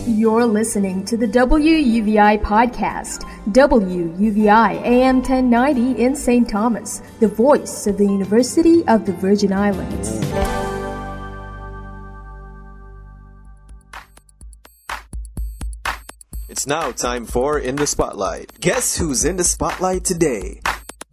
You're listening to the WUVI podcast, WUVI AM 1090 in St. Thomas, the voice of the University of the Virgin Islands. It's now time for In the Spotlight. Guess who's in the spotlight today?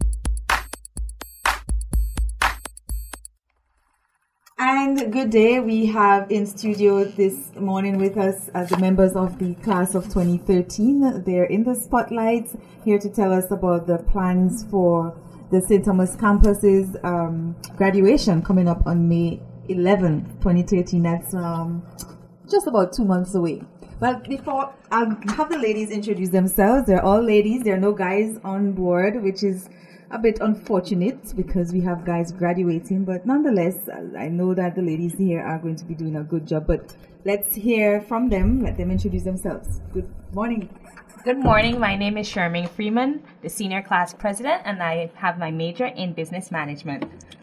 And good day. We have in studio this morning with us the members of the class of 2013. They're in the spotlight here to tell us about the plans for the St. Thomas campus's graduation coming up on May 11th, 2013. That's just about 2 months away. Well, before I'll have the ladies introduce themselves. They're all ladies. There are no guys on board, which is a bit unfortunate because we have guys graduating. But nonetheless, I know that the ladies here are going to be doing a good job. But let's hear from them. Let them introduce themselves. Good morning. Good morning. My name is Shermaine Freeman, the senior class president, and I have my major in business management.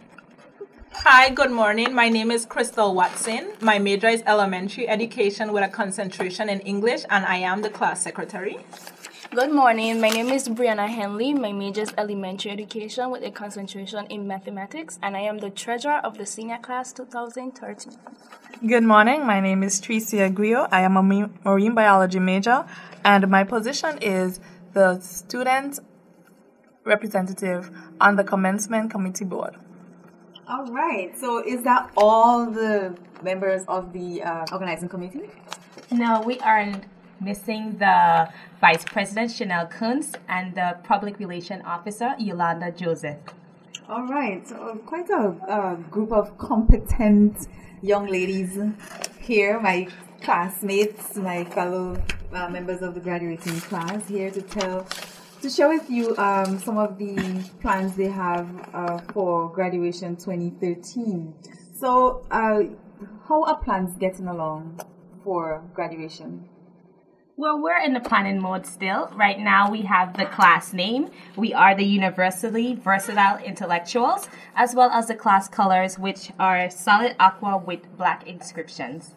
Hi, good morning. My name is Crystal Watson. My major is elementary education with a concentration in English, and I am the class secretary. Good morning. My name is Brianna Henley. My major is elementary education with a concentration in mathematics, and I am the treasurer of the senior class 2013. Good morning. My name is Tricia Aguio. I am a marine biology major, and my position is the student representative on the commencement committee board. All right. So is that all the members of the organizing committee? No, we are missing the Vice President, Chanel Kunz, and the Public Relation Officer, Yolanda Joseph. All right. So quite a group of competent young ladies here, my classmates, my fellow members of the graduating class here to share with you some of the plans they have for graduation 2013. So how are plans getting along for graduation? Well, we're in the planning mode still. Right now, we have the class name. We are the Universally Versatile Intellectuals, as well as the class colors, which are solid aqua with black inscriptions.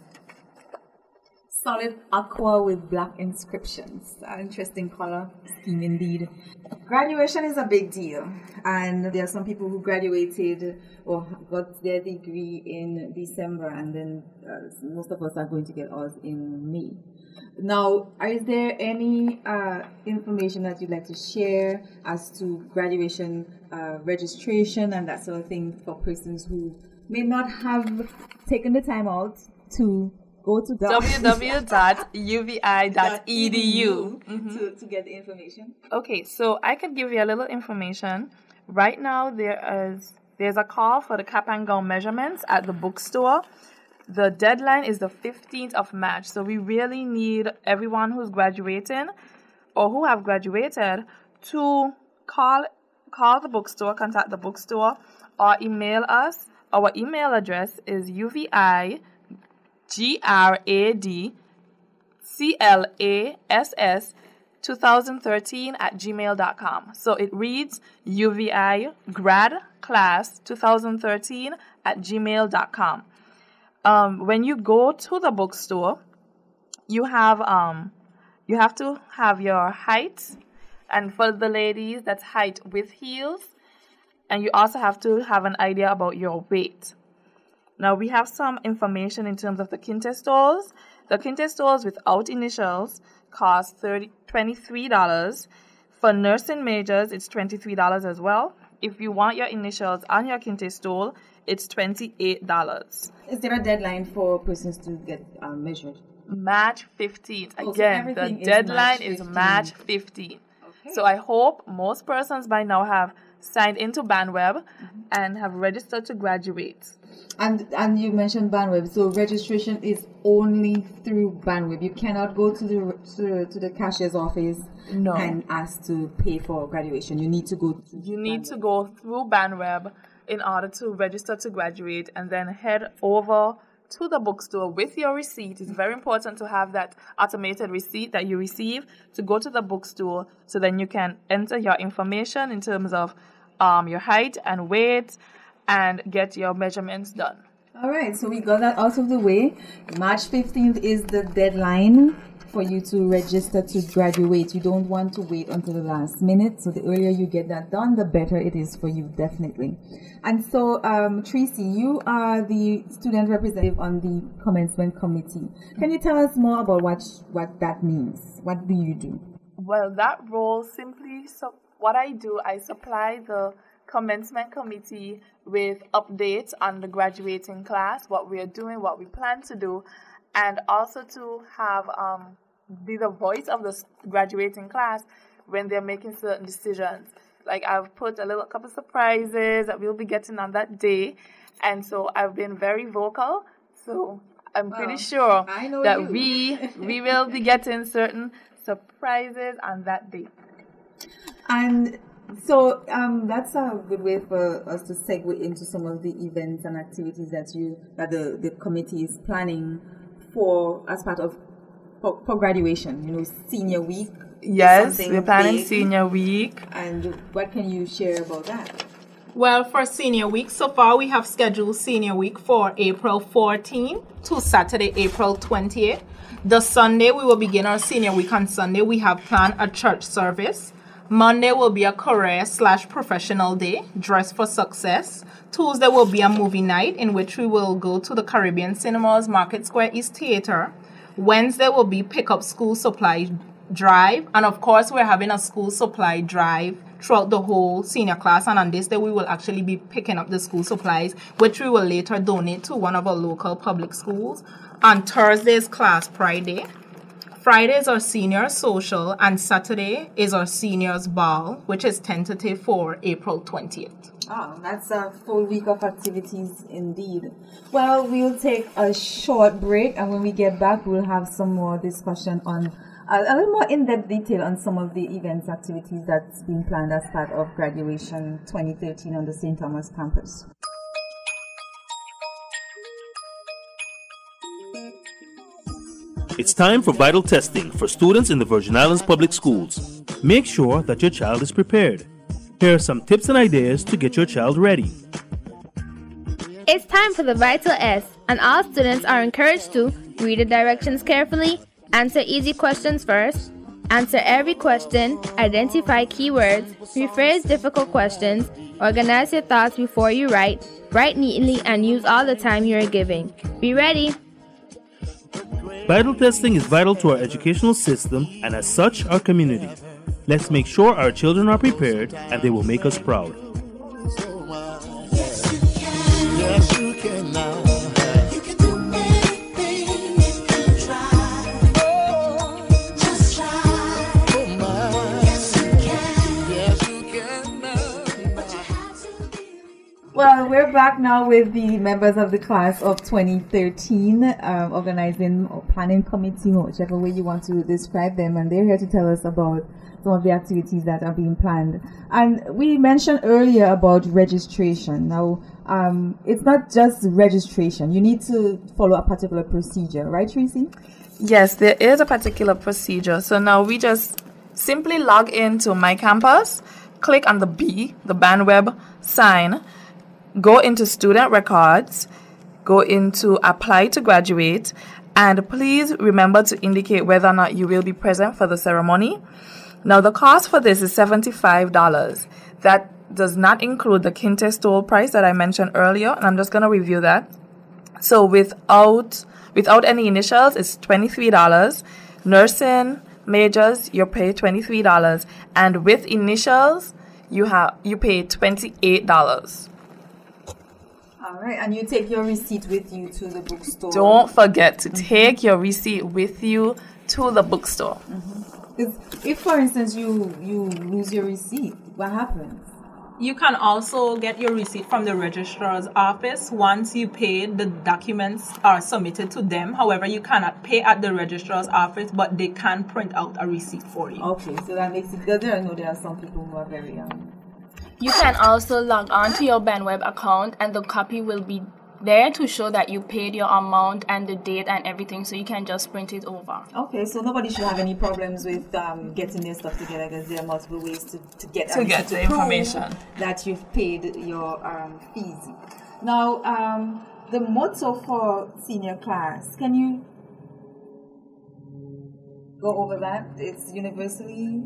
Solid aqua with black inscriptions. An interesting color scheme indeed. Graduation is a big deal, and there are some people who graduated or got their degree in December, and then most of us are going to get ours in May. Now, is there any information that you'd like to share as to graduation registration and that sort of thing for persons who may not have taken the time out to go to www.uvi.edu to get the information? Okay, so I could give you a little information. Right now, there's a call for the cap and gown measurements at the bookstore. The deadline is the 15th of March, so we really need everyone who's graduating or who have graduated to call the bookstore, contact the bookstore, or email us. Our email address is UVIGRADCLASS2013 @gmail.com. So it reads UVIGradClass2013 when you go to the bookstore, you have to have your height, and for the ladies, that's height with heels, and you also have to have an idea about your weight. Now, we have some information in terms of the Kinte stoles. The Kinte stoles without initials cost $23. For nursing majors, it's $23 as well. If you want your initials on your Kinte stole, it's $28. Is there a deadline for persons to get measured? March 15th. Again, the deadline is March 15th. Okay. So I hope most persons by now have signed into BandWeb and have registered to graduate. And you mentioned BandWeb, so registration is only through BandWeb. You cannot go to the cashier's office and ask to pay for graduation. You need to go through BandWeb in order to register to graduate, and then head over to the bookstore with your receipt. It's very important to have that automated receipt that you receive to go to the bookstore, so then you can enter your information in terms of your height and weight and get your measurements done. All right, so we got that out of the way. March 15th is the deadline for you to register to graduate. You don't want to wait until the last minute. So the earlier you get that done, the better it is for you, definitely. And so, Tracy, you are the student representative on the commencement committee. Can you tell us more about what that means? What do you do? Well, that role simply, what I do, I supply the commencement committee with updates on the graduating class, what we are doing, what we plan to do, and also to have be the voice of the graduating class when they're making certain decisions. Like I've put a couple surprises that we'll be getting on that day, and so I've been very vocal. So I'm pretty sure that we will be getting certain surprises on that day. And so that's a good way for us to segue into some of the events and activities that the committee is planning for as part of for graduation. Senior week. Yes, we're planning big. Senior week. And what can you share about that? Well, for Senior Week, so far we have scheduled Senior Week for April 14 to Saturday, April 28th. The Sunday, we will begin our Senior Week on Sunday. We have planned a church service. Monday will be a career/professional day, dress for success. Tuesday will be a movie night in which we will go to the Caribbean Cinemas, Market Square East Theater. Wednesday will be pick up school supply drive. And of course, we're having a school supply drive throughout the whole senior class. And on this day, we will actually be picking up the school supplies, which we will later donate to one of our local public schools. On Thursday is Class Pride Day. Friday is our senior social, and Saturday is our seniors ball, which is tentative for April 20th. Oh, that's a full week of activities indeed. Well, we'll take a short break, and when we get back, we'll have some more discussion on a little more in-depth detail on some of the events, activities that's been planned as part of graduation 2013 on the St. Thomas campus. It's time for vital testing for students in the Virgin Islands Public Schools. Make sure that your child is prepared. Here are some tips and ideas to get your child ready. It's time for the Vital S, and all students are encouraged to read the directions carefully, answer easy questions first, answer every question, identify keywords, rephrase difficult questions, organize your thoughts before you write neatly, and use all the time you are giving. Be ready! Vital testing is vital to our educational system and as such our community. Let's make sure our children are prepared and they will make us proud. Yes, you can now. You can do anything if you try. Oh, just try. Oh my. Yes, you can. Yes, you can now. But you have to believe. Well, we're back now with the members of the class of 2013, organizing or planning committee, or whichever way you want to describe them, and they're here to tell us about some of the activities that are being planned. And we mentioned earlier about registration. Now, it's not just registration. You need to follow a particular procedure, right, Tracy? Yes, there is a particular procedure. So now we just simply log into My Campus, click on the B, the BandWeb sign, go into Student Records, go into Apply to Graduate, and please remember to indicate whether or not you will be present for the ceremony. Now, the cost for this is $75. That does not include the Kinte Stole price that I mentioned earlier, and I'm just going to review that. So without any initials, it's $23. Nursing majors, you pay $23, and with initials, you pay $28. All right, and you take your receipt with you to the bookstore. Don't forget to take your receipt with you to the bookstore. Mm-hmm. If, for instance, you lose your receipt, what happens? You can also get your receipt from the registrar's office. Once you pay, the documents are submitted to them. However, you cannot pay at the registrar's office, but they can print out a receipt for you. Okay, so that makes it good. I know there are some people who are very young. You can also log on to your BandWeb account, and the copy will be there to show that you paid your amount and the date and everything, so you can just print it over. Okay, so nobody should have any problems with getting their stuff together, because there are multiple ways to get the information that you've paid your fees. Now, the motto for senior class, can you go over that? It's universally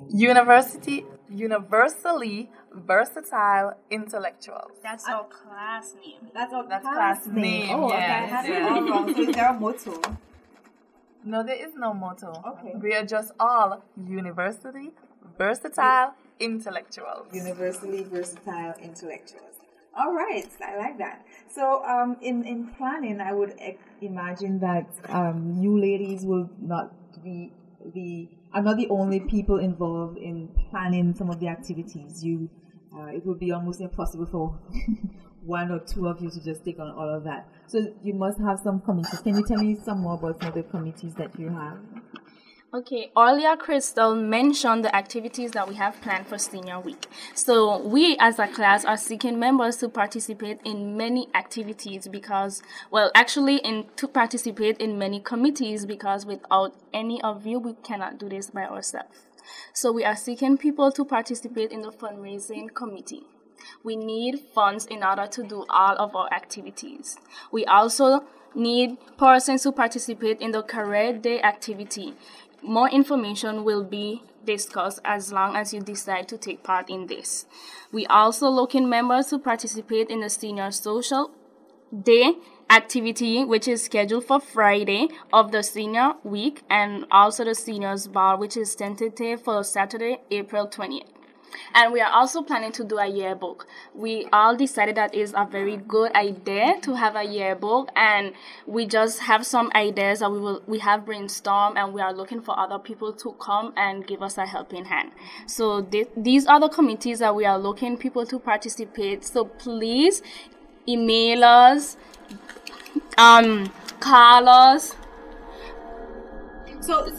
universally versatile intellectuals. That's our class name. That's our class name. Oh, okay, I yes. had it all wrong. So is there a motto? No, there is no motto. Okay. We are just all universally versatile intellectuals. Universally versatile intellectuals. All right, I like that. So, in planning, I would imagine that you ladies will not are not the only people involved in planning some of the activities. It would be almost impossible for one or two of you to just take on all of that. So you must have some committees. Can you tell me some more about some of the committees that you have? Okay, earlier Crystal mentioned the activities that we have planned for Senior Week. So we as a class are seeking members to participate in many activities to participate in many committees, because without any of you, we cannot do this by ourselves. So we are seeking people to participate in the fundraising committee. We need funds in order to do all of our activities. We also need persons to participate in the career day activity. More information will be discussed as long as you decide to take part in this. We also looking members to participate in the Senior Social Day activity, which is scheduled for Friday of the Senior Week, and also the Seniors Ball, which is tentative for Saturday, April 20th. And we are also planning to do a yearbook. We all decided that is a very good idea to have a yearbook, and we just have some ideas that we have brainstormed, and we are looking for other people to come and give us a helping hand. So these are the committees that we are looking people to participate. So please email us, call us. So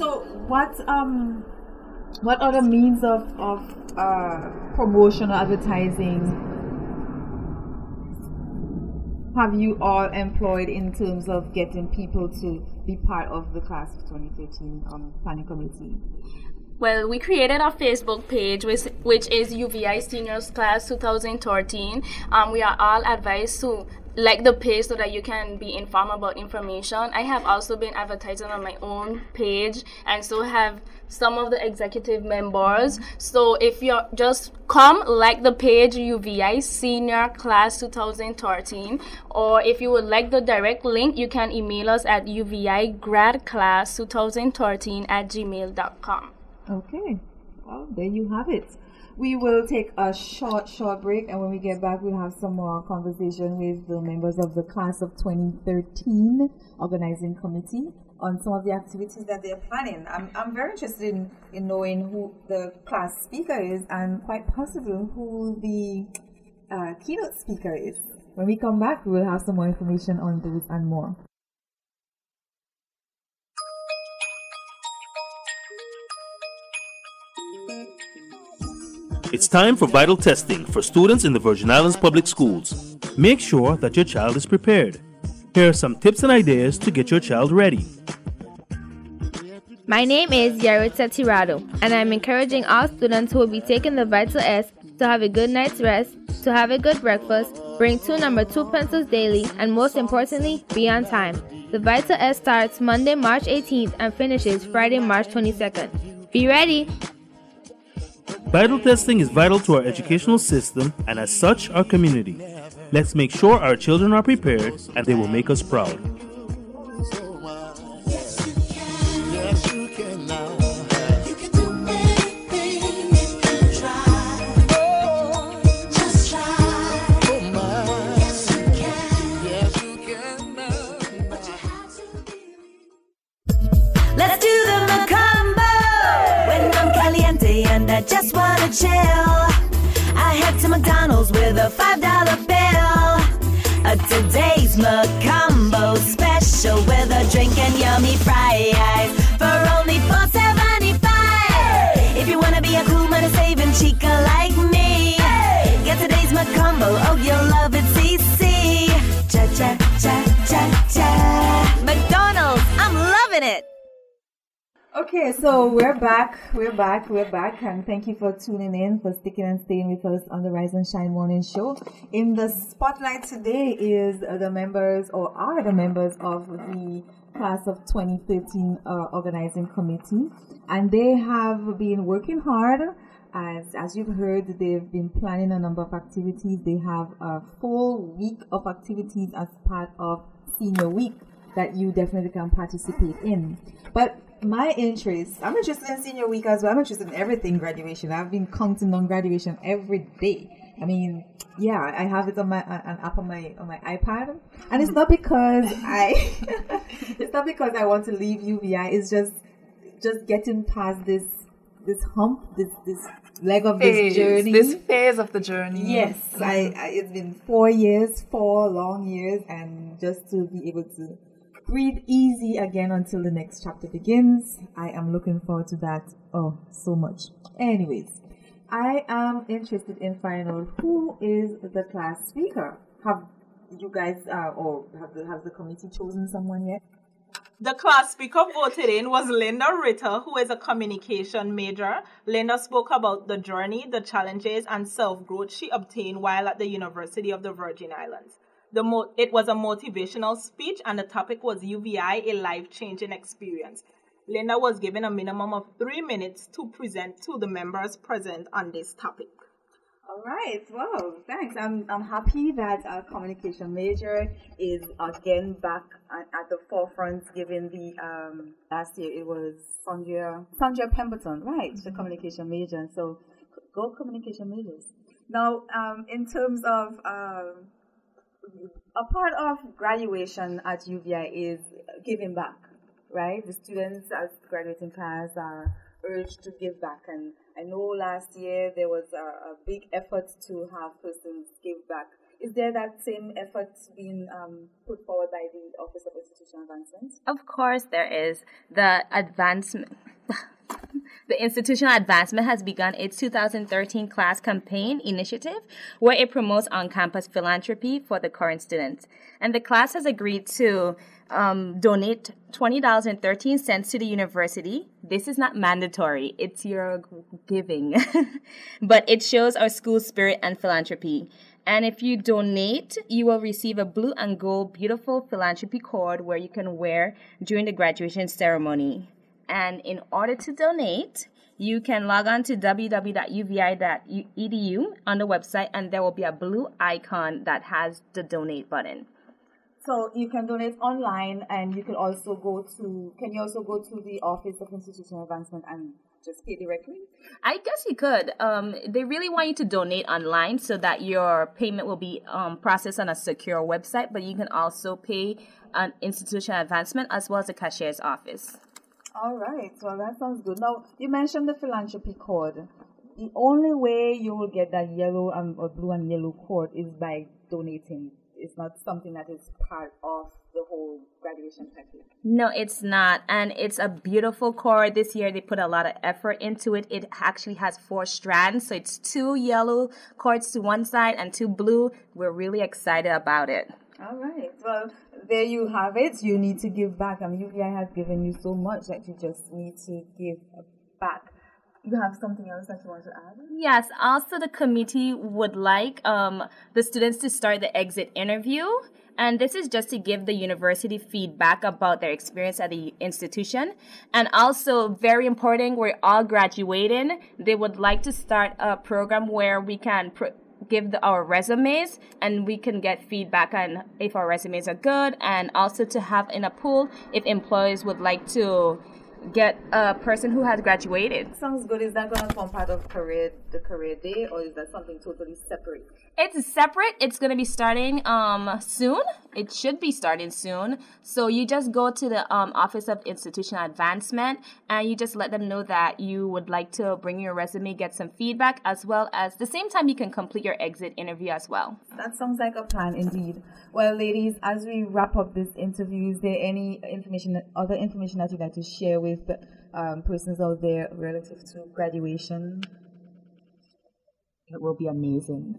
what other means of promotion or advertising have you all employed in terms of getting people to be part of the class of 2013 planning committee? Well, we created a Facebook page, which is UVI Seniors Class 2013. We are all advised to like the page so that you can be informed about information. I have also been advertising on my own page, and so have some of the executive members. So if you're just come like the page UVI Senior Class 2013, or if you would like the direct link, you can email us at uvigradclass2013@gmail.com. Okay, well, there you have it. We will take a short break, and when we get back, we'll have some more conversation with the members of the class of 2013 organizing committee on some of the activities that they're planning. I'm very interested in knowing who the class speaker is, and quite possibly who the keynote speaker is. When we come back, we'll have some more information on those and more. It's time for vital testing for students in the Virgin Islands Public Schools. Make sure that your child is prepared. Here are some tips and ideas to get your child ready. My name is Yaritza Tirado, and I'm encouraging all students who will be taking the Vital S to have a good night's rest, to have a good breakfast, bring 2 number 2 pencils daily, and most importantly, be on time. The Vital S starts Monday, March 18th and finishes Friday, March 22nd. Be ready! Vital testing is vital to our educational system and as such our community. Let's make sure our children are prepared and they will make us proud. Let's do the Macumbo when I'm caliente and I just wanna chill. I head to McDonald's with a $5 bill. Today's Macumbo special with a drink and yummy fries for only $4.75. If you wanna be a cool money saving chica like me, get today's Macumbo. Oh, you'll love it, CC. Cha cha cha cha cha. McDonald's, I'm loving it. Okay, so we're back, and thank you for tuning in, for sticking and staying with us on the Rise and Shine Morning Show. In the spotlight today is the members, or are the members of the class of 2013 organizing committee, and they have been working hard. As you've heard, they've been planning a number of activities. They have a full week of activities as part of Senior Week that you definitely can participate in. But my interest, I'm interested in Senior Week as well. I'm interested in everything graduation. I've been counting on graduation every day. I mean, yeah, I have it on an app on my iPad, and it's not because it's not because I want to leave UVI. It's just getting past this hump, this leg of this journey, this phase of the journey. Yes, it's been 4 years, 4 long years, and just to be able to breathe easy again until the next chapter begins. I am looking forward to that. Oh, so much. Anyways, I am interested in finding out who is the class speaker. Have you guys, or has the committee chosen someone yet? The class speaker voted in was Linda Ritter, who is a communication major. Linda spoke about the journey, the challenges, and self-growth she obtained while at the University of the Virgin Islands. It was a motivational speech, and the topic was UVI, a life-changing experience. Linda was given a minimum of 3 minutes to present to the members present on this topic. All right. Well, thanks. I'm happy that our communication major is again back at the forefront. Given the last year it was Sandra Pemberton, right? The communication major. So go communication majors. Now, in terms of a part of graduation at UVI is giving back, right? The students as graduating class are urged to give back, and I know last year there was a big effort to have persons give back. Is there that same effort being put forward by the Office of Institutional Advancement? Of course there is. The Institutional Advancement has begun its 2013 class campaign initiative where it promotes on-campus philanthropy for the current students. And the class has agreed to donate $20.13 to the university. This is not mandatory. It's your giving. But it shows our school spirit and philanthropy. And if you donate, you will receive a blue and gold beautiful philanthropy cord where you can wear during the graduation ceremony. And in order to donate, you can log on to www.uvi.edu on the website, and there will be a blue icon that has the donate button. So you can donate online, and you can also go to the Office of Institutional Advancement and just pay directly? I guess you could. They really want you to donate online so that your payment will be processed on a secure website, but you can also pay an Institutional Advancement as well as the cashier's office. All right. Well, that sounds good. Now, you mentioned the philanthropy cord. The only way you will get that yellow or blue and yellow cord is by donating. It's not something that is part of the whole graduation package. No, it's not. And it's a beautiful cord. This year they put a lot of effort into it. It actually has 4 strands. So it's 2 yellow cords to one side and 2 blue. We're really excited about it. All right. Well, there you have it. You need to give back. I mean, UVI has given you so much that you just need to give back. You have something else that you want to add? Yes. Also, the committee would like the students to start the exit interview. And this is just to give the university feedback about their experience at the institution. And also, very important, we're all graduating. They would like to start a program where we can give our resumes and we can get feedback on if our resumes are good, and also to have in a pool if employers would like to get a person who has graduated. Sounds good. Is that going to form part of the career day, or is that something totally separate? It's separate. It's going to be starting soon. It should be starting soon. So you just go to the Office of Institutional Advancement and you just let them know that you would like to bring your resume, get some feedback, as well as the same time you can complete your exit interview as well. That sounds like a plan indeed. Well, ladies, as we wrap up this interview, is there any other information that you'd like to share with persons out there relative to graduation? It will be amazing.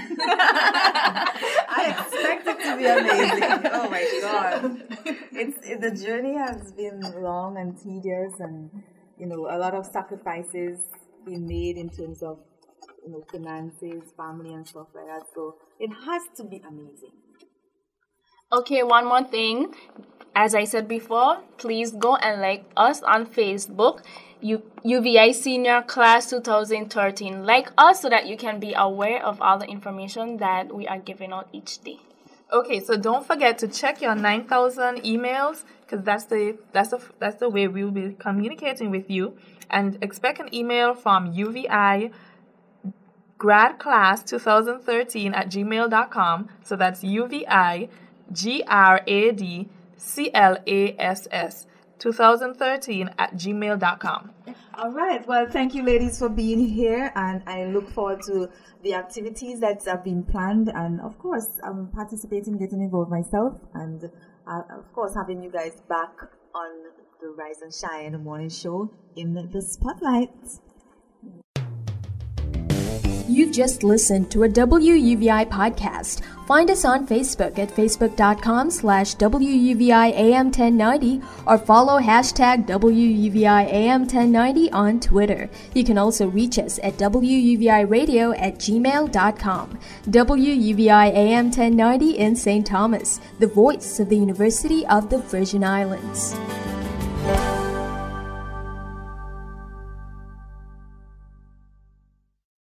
I expect it to be amazing. Oh my God. The journey has been long and tedious, and, a lot of sacrifices being made in terms of, finances, family and stuff like that. So it has to be amazing. Okay, one more thing. as I said before, please go and like us on Facebook, UVI Senior Class 2013. Like us so that you can be aware of all the information that we are giving out each day. Okay, so don't forget to check your 9,000 emails, because that's the way we will be communicating with you. And expect an email from UVI grad class 2013 at gmail.com. So that's UVI GRAD CLASS 2013 at gmail.com. All right. Well, thank you, ladies, for being here, and I look forward to the activities that have been planned, and of course, I'm participating, getting involved myself, and of course, having you guys back on the Rise and Shine morning show in the spotlight. You've just listened to a WUVI podcast. Find us on Facebook at facebook.com/WUVIAM1090 or follow hashtag WUVIAM1090 on Twitter. You can also reach us at WUVIRadio@gmail.com. WUVIAM1090 in St. Thomas, the voice of the University of the Virgin Islands.